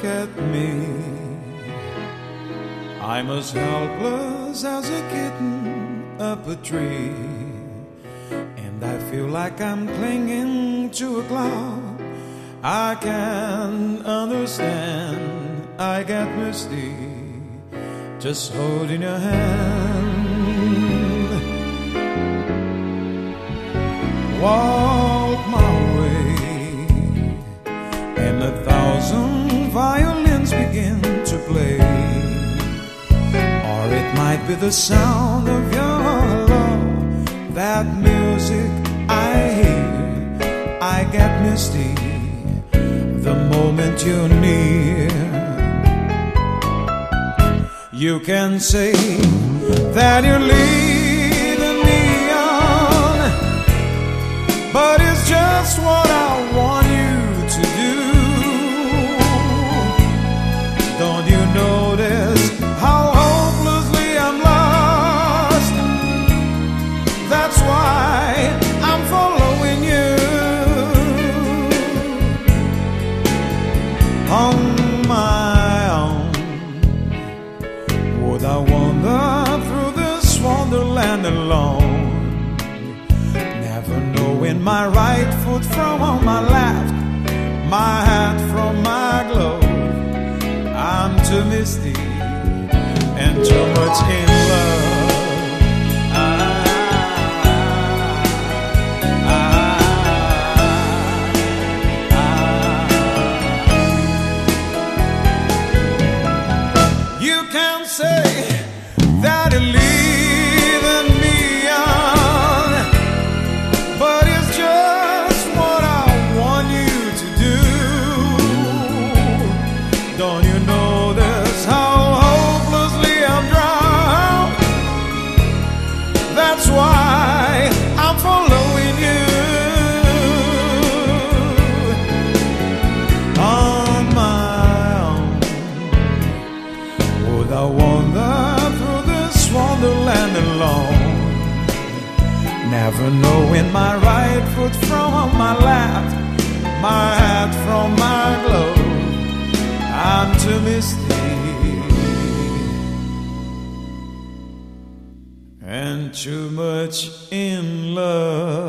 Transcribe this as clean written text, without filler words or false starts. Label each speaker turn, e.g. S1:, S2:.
S1: at me. I'm as helpless as a kitten up a tree, and I feel like I'm clinging to a cloud. I can't understand, I get misty just holding your hand. Walk my way, and 1,000 violins begin to play. Or it might be the sound of your love, that music I hear. I get misty the moment you're near. You can say that you're leading me on, but it's just what I want you to do. Don't you notice how hopelessly I'm lost? That's why I'm following you. On my own, would I wander through this wonderland alone, never knowing my right foot from my left, my hat from my glove? I'm too misty and too much in love. You can say that you're leading me on, but it's just what I want you to do. Don't you notice how hopelessly I'm drowned? That's why I'm following you. On my own, would I wander through this wonderland alone, never knowing my right foot from my left, my hat from my glove? I'm too misty and too much in love.